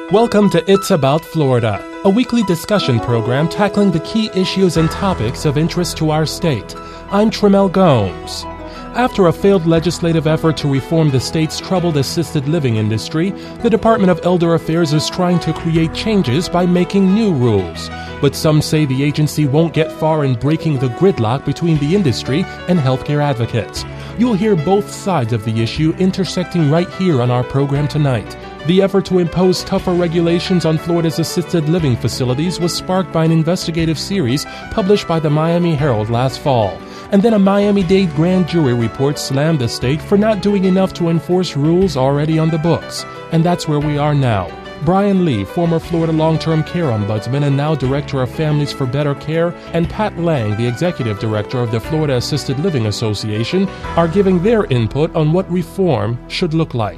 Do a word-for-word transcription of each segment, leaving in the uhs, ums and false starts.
Welcome to It's About Florida, a weekly discussion program tackling the key issues and topics of interest to our state. I'm Tremel Gomes. After a failed legislative effort to reform the state's troubled assisted living industry, the Department of Elder Affairs is trying to create changes by making new rules. But some say the agency won't get far in breaking the gridlock between the industry and healthcare advocates. You'll hear both sides of the issue intersecting right here on our program tonight. The effort to impose tougher regulations on Florida's assisted living facilities was sparked by an investigative series published by the Miami Herald last fall. And then a Miami-Dade grand jury report slammed the state for not doing enough to enforce rules already on the books. And that's where we are now. Brian Lee, former Florida Long-Term Care Ombudsman and now Director of Families for Better Care, and Pat Lang, the Executive Director of the Florida Assisted Living Association, are giving their input on what reform should look like.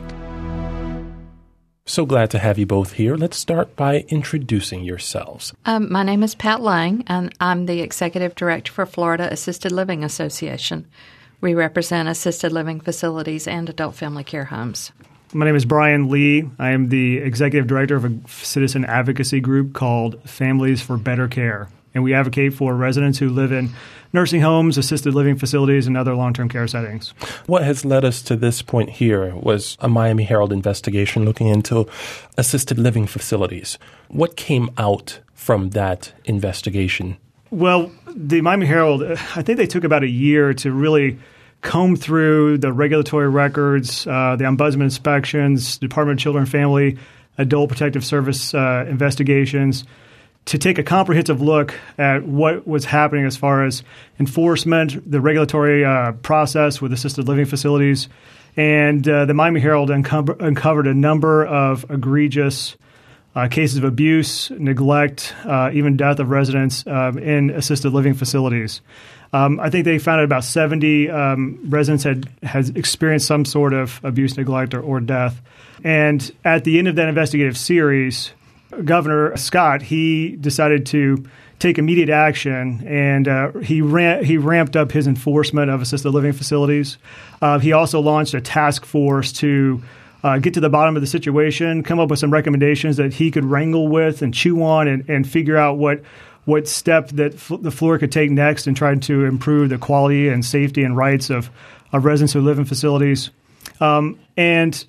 So glad to have you both here. Let's start by introducing yourselves. Um, my name is Pat Lang, and I'm the Executive Director for Florida Assisted Living Association. We represent assisted living facilities and adult family care homes. My name is Brian Lee. I am the Executive Director of a citizen advocacy group called Families for Better Care, and we advocate for residents who live in nursing homes, assisted living facilities, and other long-term care settings. What has led us to this point here was a Miami Herald investigation looking into assisted living facilities. What came out from that investigation? Well, the Miami Herald, I think they took about a year to really comb through the regulatory records, uh, the ombudsman inspections, Department of Children and Family, Adult Protective Service uh, investigations, to take a comprehensive look at what was happening as far as enforcement, the regulatory uh, process with assisted living facilities. And uh, the Miami Herald unco- uncovered a number of egregious uh, cases of abuse, neglect, uh, even death of residents um, in assisted living facilities. Um, I think they found out about seventy um, residents had has experienced some sort of abuse, neglect, or, or death. And at the end of that investigative series, Governor Scott, he decided to take immediate action, and uh, he ran, he ramped up his enforcement of assisted living facilities. Uh, he also launched a task force to uh, get to the bottom of the situation, come up with some recommendations that he could wrangle with and chew on, and, and figure out what what step that f- the Florida could take next in trying to improve the quality and safety and rights of, of residents who live in facilities. Um, and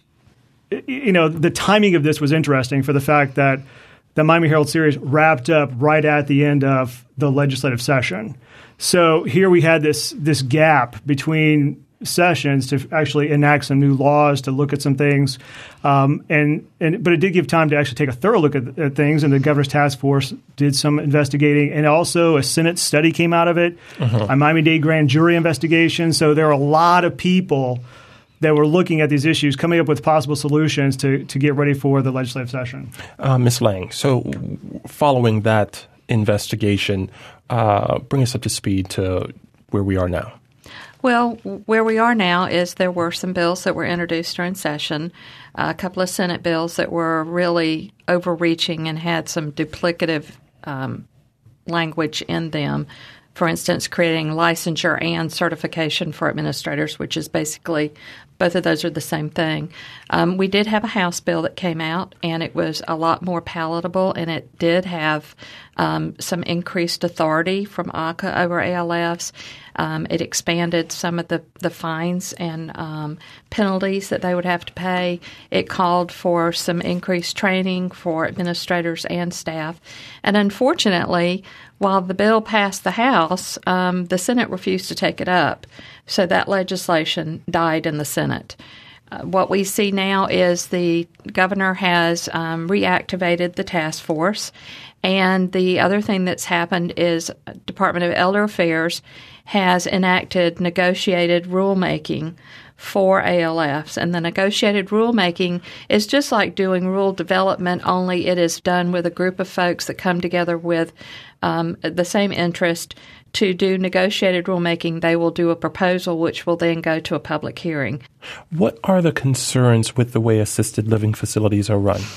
You know, the timing of this was interesting for the fact that the Miami Herald series wrapped up right at the end of the legislative session. So here we had this this gap between sessions to actually enact some new laws, to look at some things. Um, and, and but it did give time to actually take a thorough look at, at things, and the governor's task force did some investigating. And also a Senate study came out of it, uh-huh. a Miami-Dade grand jury investigation. So there are a lot of people that were looking at these issues, coming up with possible solutions to, to get ready for the legislative session. Uh, Miz Lang, so following that investigation, uh, bring us up to speed to where we are now. Well, where we are now is there were some bills that were introduced during session, a couple of Senate bills that were really overreaching and had some duplicative um, language in them. For instance, creating licensure and certification for administrators, which is basically both of those are the same thing. Um, we did have a House bill that came out, and it was a lot more palatable, and it did have um, some increased authority from A C A over A L Fs. Um, it expanded some of the, the fines and um, penalties that they would have to pay. It called for some increased training for administrators and staff. And unfortunately, while the bill passed the House, um, the Senate refused to take it up. So that legislation died in the Senate. Uh, what we see now is the governor has um, reactivated the task force. And the other thing that's happened is Department of Elder Affairs has enacted negotiated rulemaking for A L Fs. And the negotiated rulemaking is just like doing rule development, only it is done with a group of folks that come together with um, the same interest to do negotiated rulemaking. They will do a proposal which will then go to a public hearing. What are the concerns with the way assisted living facilities are run?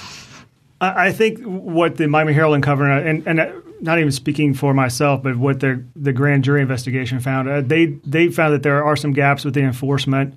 I think what the Miami Herald uncovered, and, and not even speaking for myself, but what the the grand jury investigation found, uh, they they found that there are some gaps with the enforcement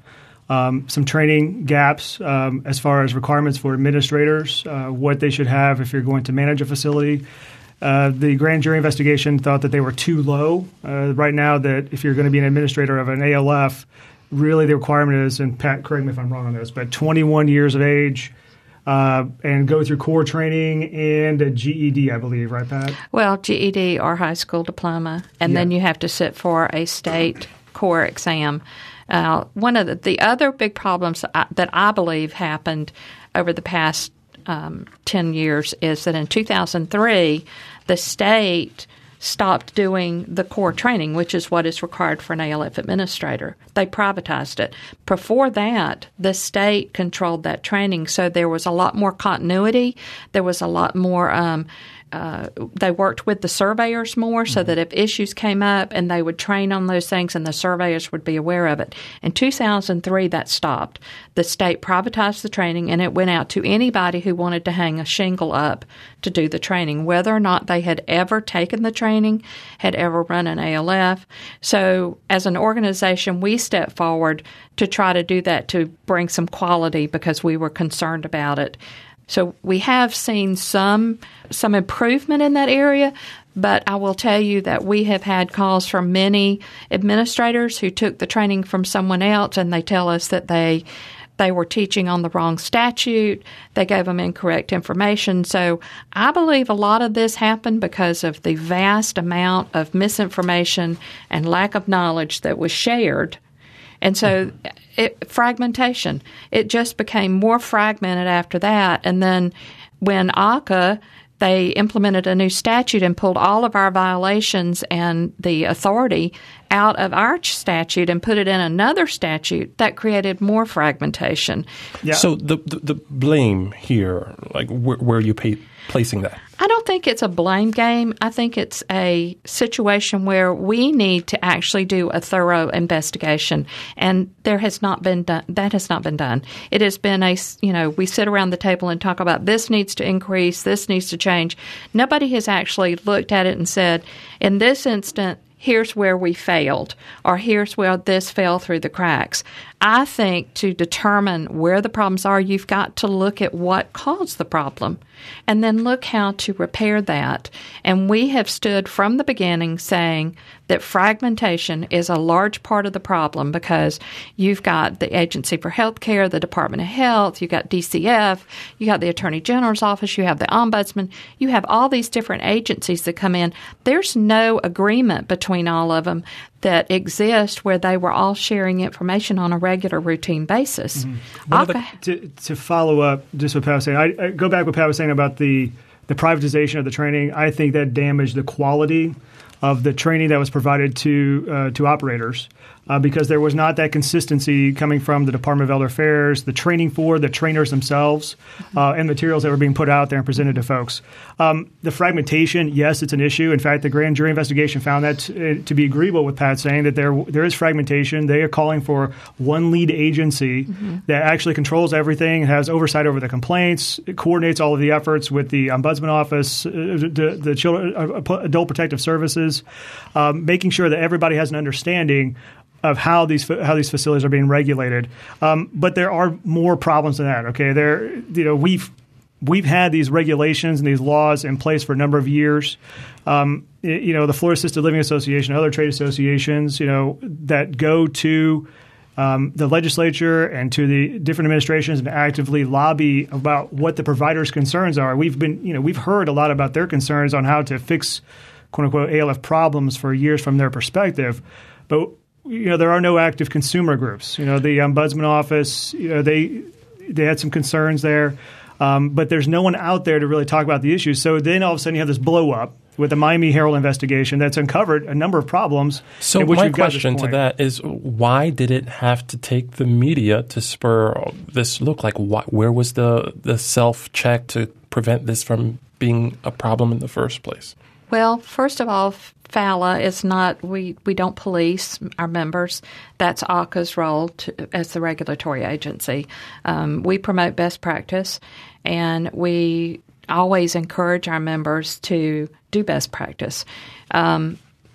Um, some training gaps um, as far as requirements for administrators, uh, what they should have if you're going to manage a facility. Uh, the grand jury investigation thought that they were too low. Uh, right now, that if you're going to be an administrator of an A L F, really the requirement is, and Pat, correct me if I'm wrong on this, but twenty-one years of age uh, and go through core training and a G E D, I believe, right, Pat? Well, G E D or high school diploma, and yeah. then you have to sit for a state core exam. Uh, one of the, the other big problems that I, that I believe happened over the past um, ten years is that in two thousand three, the state stopped doing the core training, which is what is required for an A L F administrator. They privatized it. Before that, the state controlled that training, so there was a lot more continuity. There was a lot more um, Uh, they worked with the surveyors more so that if issues came up and they would train on those things and the surveyors would be aware of it. In two thousand three, that stopped. The state privatized the training and it went out to anybody who wanted to hang a shingle up to do the training, whether or not they had ever taken the training, had ever run an A L F. So as an organization, we stepped forward to try to do that to bring some quality because we were concerned about it. So we have seen some some improvement in that area, but I will tell you that we have had calls from many administrators who took the training from someone else, and they tell us that they they were teaching on the wrong statute. They gave them incorrect information. So I believe a lot of this happened because of the vast amount of misinformation and lack of knowledge that was shared. And so it, fragmentation, it just became more fragmented after that. And then when A C A, they implemented a new statute and pulled all of our violations and the authority out of our statute and put it in another statute, that created more fragmentation. Yeah. So the, the the blame here, like where, where are you pay, placing that? I don't think it's a blame game. I think it's a situation where we need to actually do a thorough investigation, and there has not been done. That has not been done. It has been a, you know, we sit around the table and talk about this needs to increase, this needs to change. Nobody has actually looked at it and said, in this instant, here's where we failed, or here's where this fell through the cracks. I think to determine where the problems are, you've got to look at what caused the problem and then look how to repair that. And we have stood from the beginning saying that fragmentation is a large part of the problem because you've got the Agency for Health Care, the Department of Health, you've got D C F, you got the Attorney General's Office, you have the Ombudsman, you have all these different agencies that come in. There's no agreement between all of them that exist where they were all sharing information on a regular, routine basis. Mm-hmm. The, to, to follow up just what Pat was saying, I, I go back what Pat was saying about the, the privatization of the training. I think that damaged the quality of the training that was provided to uh, to operators uh, because there was not that consistency coming from the Department of Elder Affairs, the training for the trainers themselves, uh, and materials that were being put out there and presented to folks. Um, the fragmentation, yes, it's an issue. In fact, the grand jury investigation found that to, to be agreeable with Pat saying that there there is fragmentation. They are calling for one lead agency mm-hmm. that actually controls everything, has oversight over the complaints, coordinates all of the efforts with the Ombudsman Office, uh, the, the Children, uh, Adult Protective Services, um, making sure that everybody has an understanding of how these how these facilities are being regulated. Um, but there are more problems than that. Okay, there you know we've we've had these regulations and these laws in place for a number of years. Um, you know, the Florida Assisted Living Association, other trade associations, you know, that go to um, the legislature and to the different administrations and actively lobby about what the providers' concerns are. We've been, you know, we've heard a lot about their concerns on how to fix "quote unquote" A L F problems for years from their perspective, but you know, there are no active consumer groups. You know, the Ombudsman Office, you know, they they had some concerns there, um, but there's no one out there to really talk about the issues. So then all of a sudden you have this blow up with the Miami Herald investigation that's uncovered a number of problems. So in which my we've got question this to point. that is, why did it have to take the media to spur this look? Like, wh- where was the, the self-check to prevent this from being a problem in the first place? Well, first of all, FALA is not, we, we don't police our members. That's A C A's role to, as the regulatory agency. Um, we promote best practice, and we always encourage our members to do best practice. Um,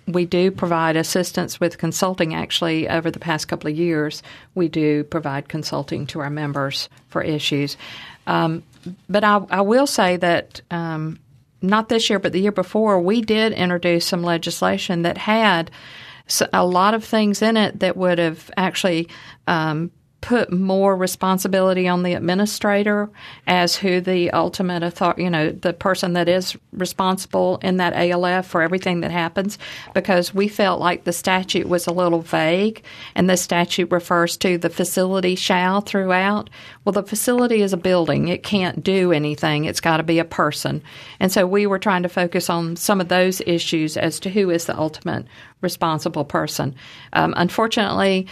we do provide assistance with consulting. Actually, over the past couple of years, we do provide consulting to our members for issues. Um, but I, I will say that um, not this year, but the year before, we did introduce some legislation that had a lot of things in it that would have actually um, put more responsibility on the administrator as who the ultimate authority, you know, the person that is responsible in that A L F for everything that happens, because we felt like the statute was a little vague, and the statute refers to the facility shall throughout. Well, the facility is a building. It can't do anything. It's got to be a person. And so we were trying to focus on some of those issues as to who is the ultimate responsible person. Um, unfortunately,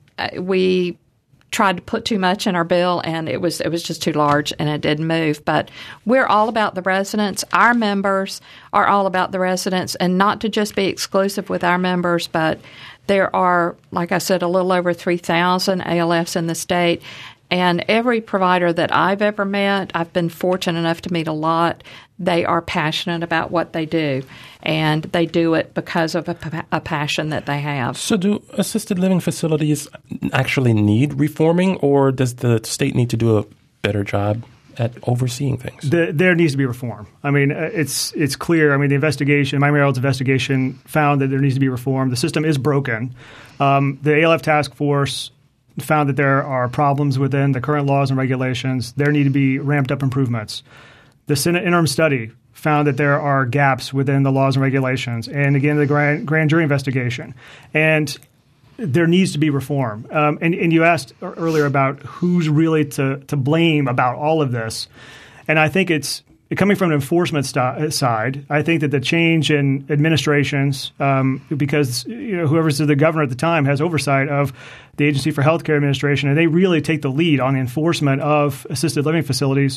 we tried to put too much in our bill, and it was it was just too large, and it didn't move. But we're all about the residents. Our members are all about the residents, and not to just be exclusive with our members, but there are, like I said, a little over three thousand A L Fs in the state. And every provider that I've ever met, I've been fortunate enough to meet a lot, they are passionate about what they do. And they do it because of a, a passion that they have. So do assisted living facilities actually need reforming, or does the state need to do a better job at overseeing things? The, there needs to be reform. I mean, it's it's clear. I mean, the investigation, Miami Herald's investigation found that there needs to be reform. The system is broken. Um, the A L F task force found that there are problems within the current laws and regulations. There need to be ramped up improvements. The Senate interim study found that there are gaps within the laws and regulations. And again, the grand, grand jury investigation. And there needs to be reform. Um, and, and you asked earlier about who's really to, to blame about all of this. And I think it's coming from an enforcement st- side. I think that the change in administrations, um, because you know whoever's the governor at the time has oversight of the Agency for Healthcare Administration, and they really take the lead on the enforcement of assisted living facilities.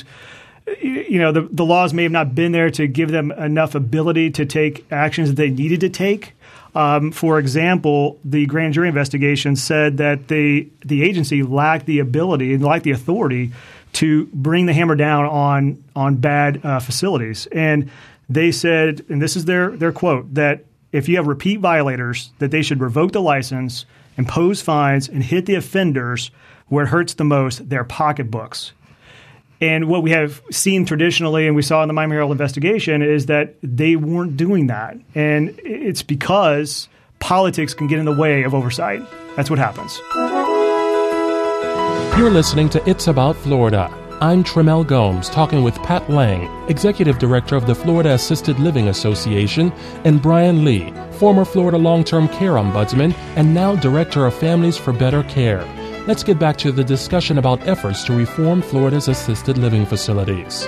You know, the, the laws may have not been there to give them enough ability to take actions that they needed to take. Um, for example, the grand jury investigation said that the the agency lacked the ability and lacked the authority to bring the hammer down on on bad uh, facilities. And they said, and this is their their quote, that if you have repeat violators, that they should revoke the license, impose fines, and hit the offenders where it hurts the most, their pocketbooks. And what we have seen traditionally, and we saw in the Miami Herald investigation, is that they weren't doing that. And it's because politics can get in the way of oversight. That's what happens. You're listening to It's About Florida. I'm Tremel Gomes, talking with Pat Lang, Executive Director of the Florida Assisted Living Association, and Brian Lee, former Florida Long-Term Care Ombudsman and now Director of Families for Better Care. Let's get back to the discussion about efforts to reform Florida's assisted living facilities.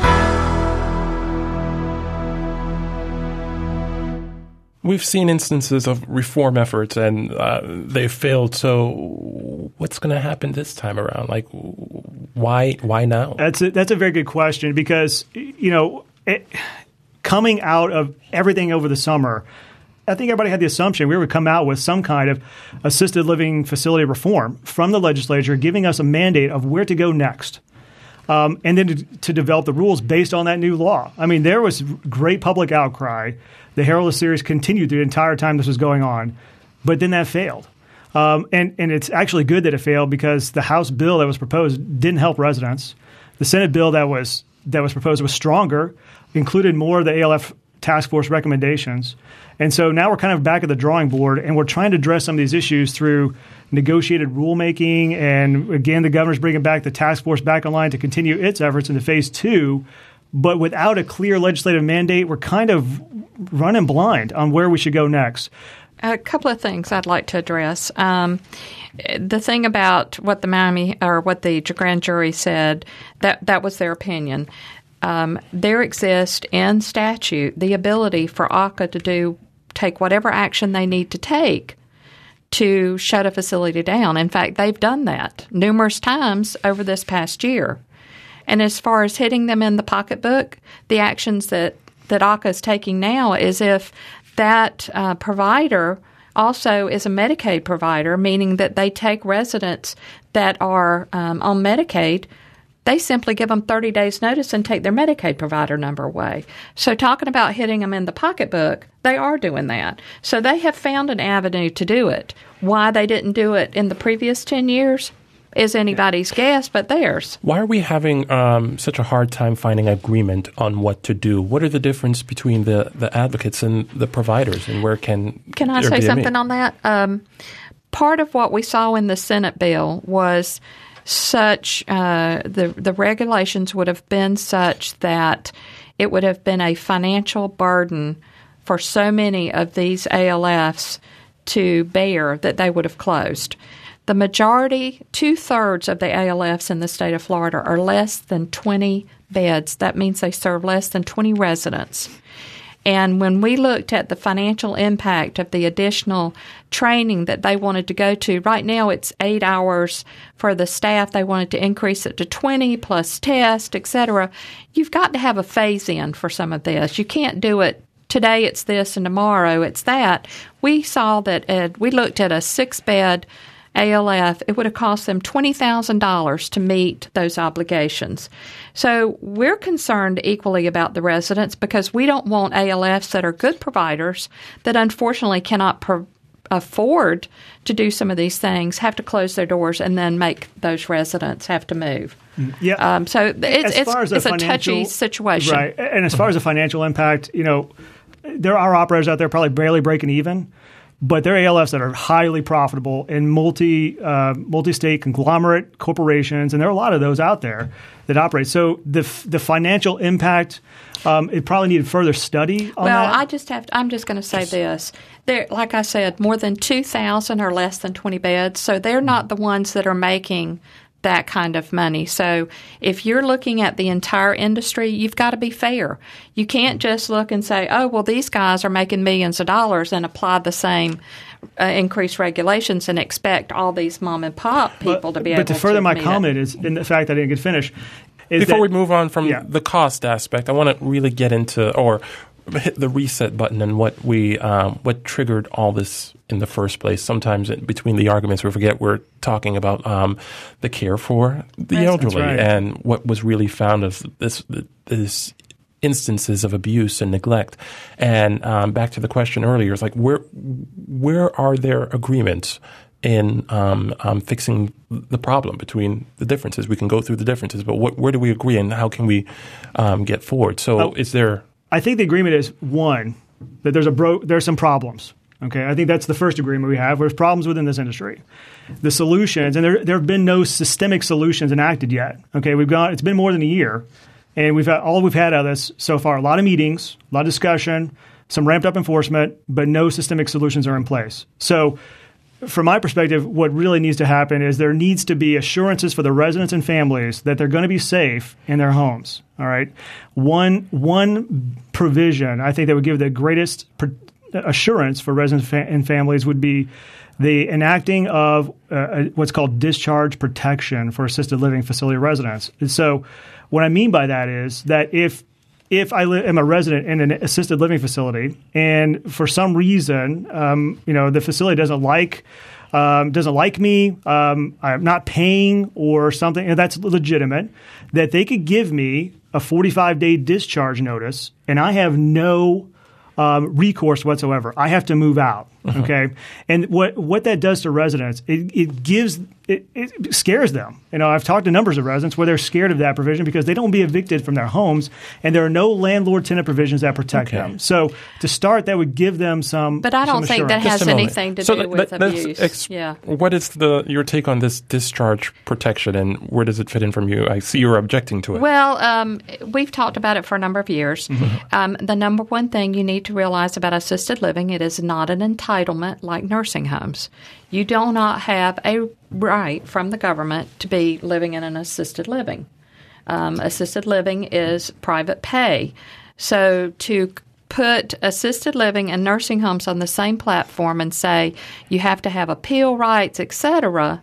We've seen instances of reform efforts, and uh, they've failed. So what's going to happen this time around? Like, why why now? That's a, that's a very good question, because, you know, it, coming out of everything over the summer, I think everybody had the assumption we would come out with some kind of assisted living facility reform from the legislature, giving us a mandate of where to go next. Um, and then to, to develop the rules based on that new law. I mean, there was great public outcry. The Herald series continued the entire time this was going on, but then that failed. Um, and, and it's actually good that it failed, because the House bill that was proposed didn't help residents. The Senate bill that was that was proposed was stronger, included more of the A L F task force recommendations. And so now we're kind of back at the drawing board, and we're trying to address some of these issues through negotiated rulemaking. And again, the governor's bringing back the task force back online to continue its efforts into phase two. But without a clear legislative mandate, we're kind of running blind on where we should go next. A couple of things I'd like to address. Um, the thing about what the Miami or what the grand jury said, that that was their opinion. Um, there exists in statute the ability for A C A to do take whatever action they need to take to shut a facility down. In fact, they've done that numerous times over this past year. And as far as hitting them in the pocketbook, the actions that, that A C A is taking now is if that uh, provider also is a Medicaid provider, meaning that they take residents that are um, on Medicaid they simply give them thirty days notice and take their Medicaid provider number away. So talking about hitting them in the pocketbook, they are doing that. So they have found an avenue to do it. Why they didn't do it in the previous ten years is anybody's guess but theirs. Why are we having um, such a hard time finding agreement on what to do? What are the difference between the, the advocates and the providers, and where can Can I say something on that? Um, part of what we saw in the Senate bill was such uh, the the regulations would have been such that it would have been a financial burden for so many of these A L Fs to bear that they would have closed. The majority, two-thirds of the A L Fs in the state of Florida are less than twenty beds. That means they serve less than twenty residents. And when we looked at the financial impact of the additional training that they wanted to go to, right now it's eight hours for the staff. They wanted to increase it to twenty plus test, et cetera. You've got to have a phase-in for some of this. You can't do it today it's this and tomorrow it's that. We saw that uh, we looked at a six-bed A L F, it would have cost them twenty thousand dollars to meet those obligations. So we're concerned equally about the residents because we don't want A L Fs that are good providers that unfortunately cannot pro- afford to do some of these things, have to close their doors and then make those residents have to move. Yeah. Um, so it's, it's, it's a touchy situation. Right. And as far as the financial impact, you know, there are operators out there probably barely breaking even. But there are A L Fs that are highly profitable in multi, uh, multi-state conglomerate corporations, and there are a lot of those out there that operate. So the the financial impact, um, it probably needed further study on well, that. Well, I just have to, I'm just going to say this. There, like I said, more than two thousand are less than twenty beds, so they're not the ones that are making that kind of money. So if you're looking at the entire industry, you've got to be fair. You can't just look and say, oh, well, these guys are making millions of dollars and apply the same uh, increased regulations and expect all these mom and pop people but, to be but able to to further my meet comment it. is in the fact that I didn't get finished. Is Before that, we move on from yeah. the cost aspect, I want to really get into or hit the reset button and what we um, what triggered all this in the first place. Sometimes in between the arguments, we forget we're talking about um, the care for the That's elderly right. and what was really found of this this instances of abuse and neglect. And um, back to the question earlier, it's like where where are there agreements in um, um, fixing the problem between the differences? We can go through the differences, but what, where do we agree and how can we um, get forward? So oh. is there... I think the agreement is, one, that there's a bro- there's some problems. Okay, I think that's the first agreement we have. There's problems within this industry. The solutions, and there there have been no systemic solutions enacted yet. Okay, we've got it's been more than a year, and we've had all we've had out of this so far. A lot of meetings, a lot of discussion, some ramped up enforcement, but no systemic solutions are in place. So, from my perspective, what really needs to happen is there needs to be assurances for the residents and families that they're going to be safe in their homes. All right, one one provision I think that would give the greatest pr- assurance for residents and families would be the enacting of uh, what's called discharge protection for assisted living facility residents. And so, what I mean by that is that if If I li- am a resident in an assisted living facility, and for some reason, um, you know, the facility doesn't like um, doesn't like me, um, I'm not paying or something, and that's legitimate, that they could give me a forty-five day discharge notice, and I have no um, recourse whatsoever. I have to move out. Uh-huh. Okay, and what what that does to residents, it, it gives it, it scares them. You know, I've talked to numbers of residents where they're scared of that provision because they don't be evicted from their homes, and there are no landlord-tenant provisions that protect okay. them. So to start, that would give them some. But I don't some think that assurance. has anything to so do let, with let, abuse. Ex- yeah. What is the your take on this discharge protection, and where does it fit in from you? I see you're objecting to it. Well, um, we've talked about it for a number of years. Mm-hmm. Um, the number one thing you need to realize about assisted living, it is not an entitlement like nursing homes. You do not have a right from the government to be living in an assisted living. Um, assisted living is private pay. So to put assisted living and nursing homes on the same platform and say you have to have appeal rights, et cetera,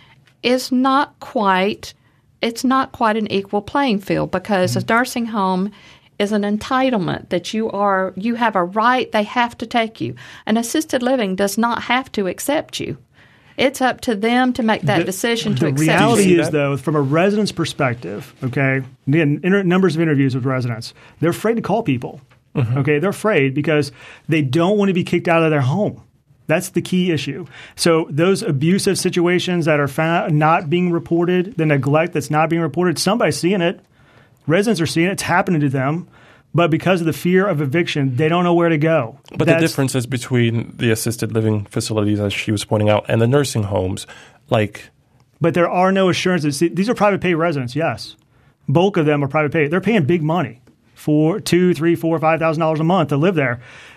is not quite it's not quite an equal playing field because mm-hmm. a nursing home is an entitlement that you are you have a right, they have to take you. An assisted living does not have to accept you. It's up to them to make that the, decision to the accept. The reality it. is, though, from a resident's perspective, okay, again, inter- numbers of interviews with residents, they're afraid to call people. Mm-hmm. Okay, they're afraid because they don't want to be kicked out of their home. That's the key issue. So those abusive situations that are found not being reported, the neglect that's not being reported, somebody's seeing it. Residents are seeing it. It's happening to them. But because of the fear of eviction, they don't know where to go. But That's, the difference is between the assisted living facilities, as she was pointing out, and the nursing homes. Like, But there are no assurances. These are private pay residents, yes. Bulk of them are private pay. They're paying big money for two, three, four, five thousand dollars a month to live there.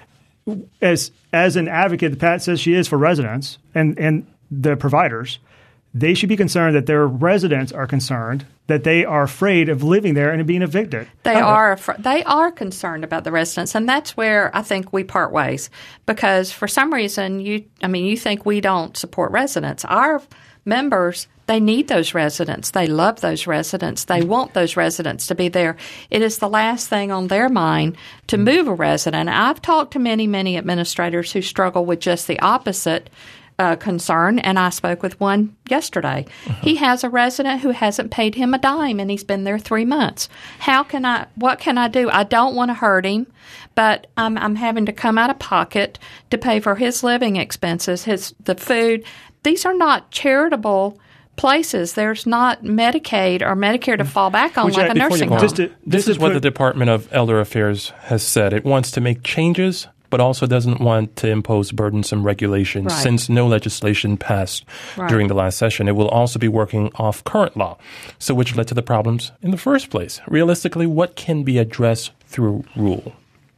As as an advocate, Pat says she is for residents and, and the providers, they should be concerned that their residents are concerned that they are afraid of living there and being evicted. They are afra- they are concerned about the residents, and that's where I think we part ways. Because for some reason, you I mean, you think we don't support residents. Our members, they need those residents. They love those residents. They want those residents to be there. It is the last thing on their mind to move a resident. I've talked to many, many administrators who struggle with just the opposite Uh, concern, and I spoke with one yesterday. Uh-huh. He has a resident who hasn't paid him a dime, and he's been there three months. How can I? What can I do? I don't want to hurt him, but I'm, I'm having to come out of pocket to pay for his living expenses, his the food. These are not charitable places. There's not Medicaid or Medicare to fall back on. Which like I, a nursing home. To, this is what the Department of Elder Affairs has said. It wants to make changes, but also doesn't want to impose burdensome regulations. Right. Since no legislation passed right. during the last session, it will also be working off current law, so which led to the problems in the first place. Realistically, what can be addressed through rule?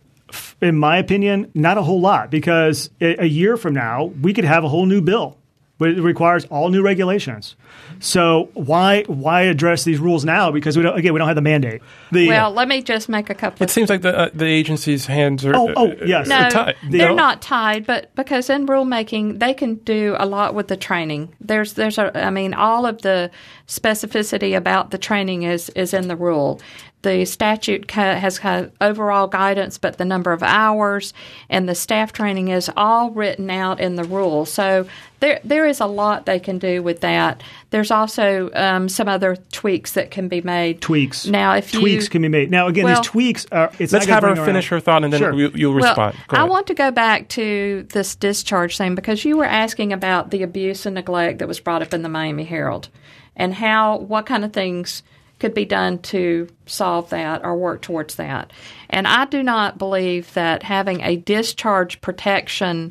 In my opinion, not a whole lot, because a year from now, we could have a whole new bill, but it requires all new regulations. So why why address these rules now? Because we don't, again, we don't have the mandate. The, well, let me just make a couple. It of seems like the uh, the agency's hands are. Oh, oh yes, no, tied. They're not tied, but because in rulemaking they can do a lot with the training. There's there's a I mean all of the specificity about the training is is in the rule. The statute has kind of overall guidance, but the number of hours and the staff training is all written out in the rule. So there there is a lot they can do with that. There's also um, some other tweaks that can be made. Tweaks. Now, if you, tweaks can be made. Now, again, well, these tweaks are. It's let's have her finish her thought, and then sure. you, you'll respond. Well, I want to go back to this discharge thing because you were asking about the abuse and neglect that was brought up in the Miami Herald, and how what kind of things could be done to solve that or work towards that. And I do not believe that having a discharge protection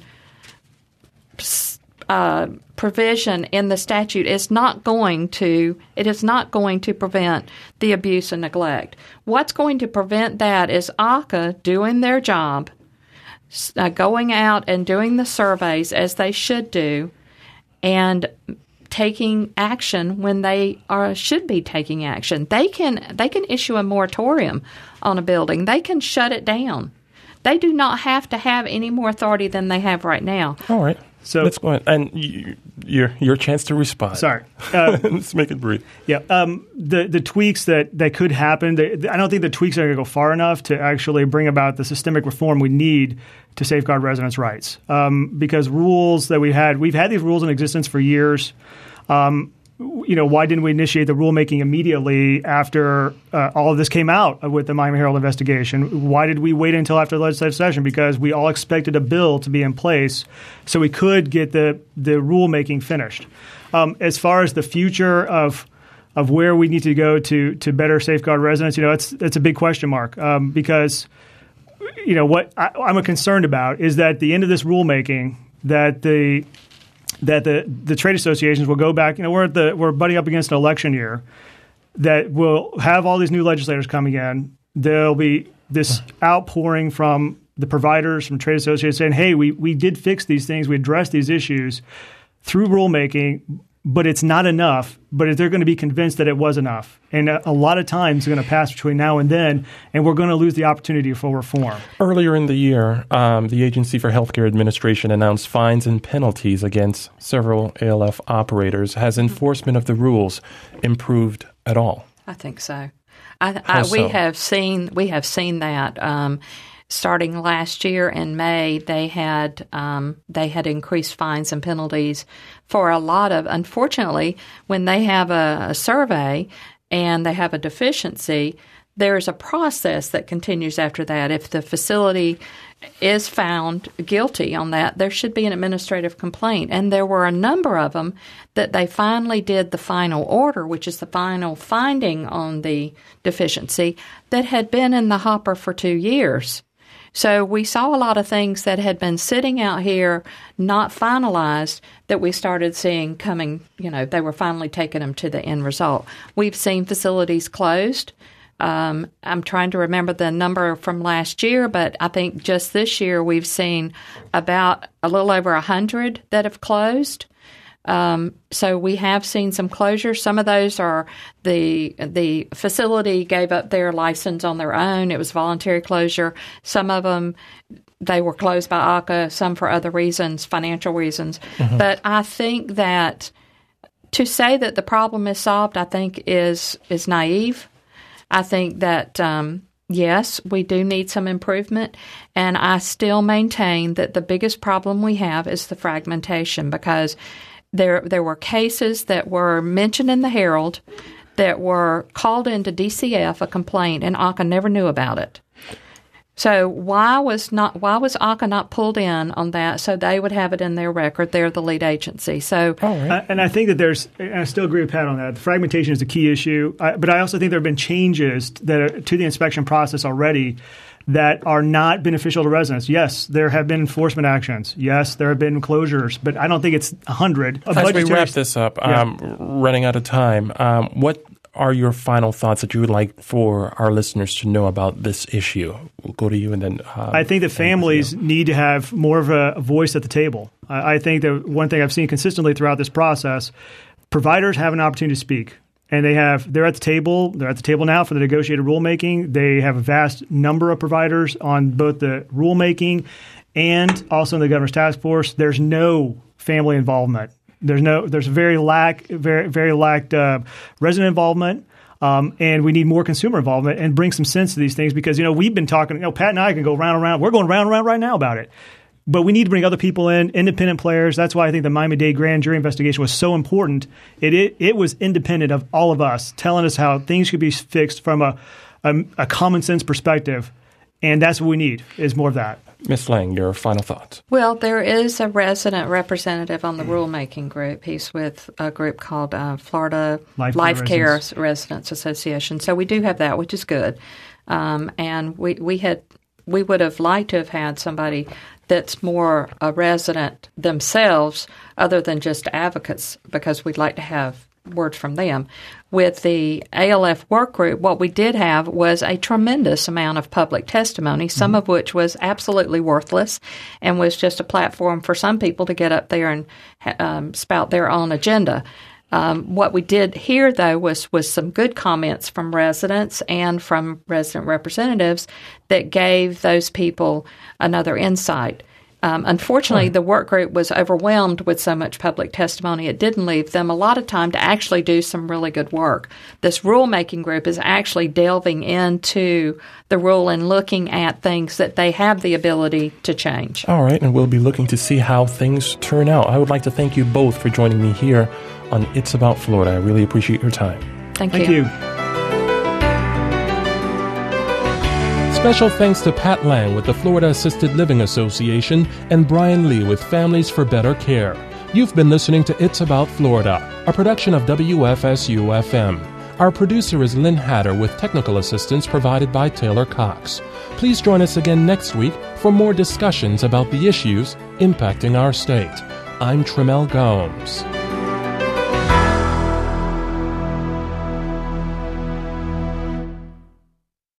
uh, provision in the statute is not going to, it is not going to prevent the abuse and neglect. What's going to prevent that is A C A doing their job, uh, going out and doing the surveys as they should do, and taking action when they are should be taking action. They can they can issue a moratorium on a building. They can shut it down. They do not have to have any more authority than they have right now. All right. So let's go ahead. And you, your your chance to respond. Sorry. Uh, let's make it brief. Yeah. Um, the the tweaks that, that could happen, they, I don't think the tweaks are going to go far enough to actually bring about the systemic reform we need to safeguard residents' rights. Um, because rules that we had, we've had these rules in existence for years. Um, you know, why didn't we initiate the rulemaking immediately after uh, all of this came out with the Miami Herald investigation? Why did we wait until after the legislative session? Because we all expected a bill to be in place so we could get the, the rulemaking finished. Um, as far as the future of of where we need to go to to better safeguard residents, you know, it's it's a big question mark um, because, you know, what I, I'm concerned about is that at the end of this rulemaking that the that the, the trade associations will go back. You know, we're at the we're butting up against an election year that will have all these new legislators coming in. There'll be this outpouring from the providers, from trade associations saying, hey, we, we did fix these things. We addressed these issues through rulemaking, but it's not enough. But they're going to be convinced that it was enough. And a, a lot of time is going to pass between now and then, and we're going to lose the opportunity for reform. Earlier in the year, um, the Agency for Healthcare Administration announced fines and penalties against several A L F operators. Has enforcement of the rules improved at all? I think so. I, I, we so? have seen we have seen that. Um, starting last year in May, they had um, they had increased fines and penalties for a lot of. Unfortunately, when they have a, a survey and they have a deficiency, there's a process that continues after that. If the facility is found guilty on that, there should be an administrative complaint. And there were a number of them that they finally did the final order, which is the final finding on the deficiency, that had been in the hopper for two years. So we saw a lot of things that had been sitting out here, not finalized, that we started seeing coming, you know, they were finally taking them to the end result. We've seen facilities closed. Um, I'm trying to remember the number from last year, but I think just this year we've seen about a little over one hundred that have closed. Um, so we have seen some closures. Some of those are the the facility gave up their license on their own. It was voluntary closure. Some of them, they were closed by A C A, some for other reasons, financial reasons. Mm-hmm. But I think that to say that the problem is solved, I think is is naive. I think that, um, yes, we do need some improvement, and I still maintain that the biggest problem we have is the fragmentation, because there there were cases that were mentioned in the Herald that were called into D C F, a complaint, and A C A never knew about it. So why was not why was A C A not pulled in on that so they would have it in their record? They're the lead agency. So, right. uh, and I think that there's, and I still agree with Pat on that. The fragmentation is a key issue, I, but I also think there have been changes that are, to the inspection process already that are not beneficial to residents. Yes, there have been enforcement actions. Yes, there have been closures, but I don't think it's a hundred. As we wrap this up, yeah. um, running out of time, um, what are your final thoughts that you would like for our listeners to know about this issue? We'll go to you and then um, I think that families need to have more of a voice at the table. I, I think that one thing I've seen consistently throughout this process, providers have an opportunity to speak. And they have, they're at the table, they're at the table now for the negotiated rulemaking. They have a vast number of providers on both the rulemaking and also in the governor's task force. There's no family involvement. There's no, there's very lack, very, very lacked uh, resident involvement, um, and we need more consumer involvement and bring some sense to these things because, you know, we've been talking, you know, Pat and I can go round and round. We're going round and round right now about it. But we need to bring other people in, independent players. That's why I think the Miami-Dade grand jury investigation was so important. It, it it was independent of all of us, telling us how things could be fixed from a, a, a common sense perspective. And that's what we need, is more of that. Miz Lang, your final thoughts. Well, there is a resident representative on the rulemaking group. He's with a group called uh, Florida Life, Life Care Residents. Residents Association. So we do have that, which is good. Um, and we, we had we would have liked to have had somebody that's more a resident themselves other than just advocates, because we'd like to have word from them. With the A L F work group, what we did have was a tremendous amount of public testimony, some mm-hmm. of which was absolutely worthless and was just a platform for some people to get up there and um, spout their own agenda. Um, what we did here, though, was, was some good comments from residents and from resident representatives that gave those people another insight. Um, unfortunately, the work group was overwhelmed with so much public testimony. It didn't leave them a lot of time to actually do some really good work. This rulemaking group is actually delving into the rule and looking at things that they have the ability to change. All right, and we'll be looking to see how things turn out. I would like to thank you both for joining me here on It's About Florida. I really appreciate your time. Thank, thank you. you. Special thanks to Pat Lang with the Florida Assisted Living Association and Brian Lee with Families for Better Care. You've been listening to It's About Florida, a production of W F S U F M. Our producer is Lynn Hatter with technical assistance provided by Taylor Cox. Please join us again next week for more discussions about the issues impacting our state. I'm Tremel Gomes.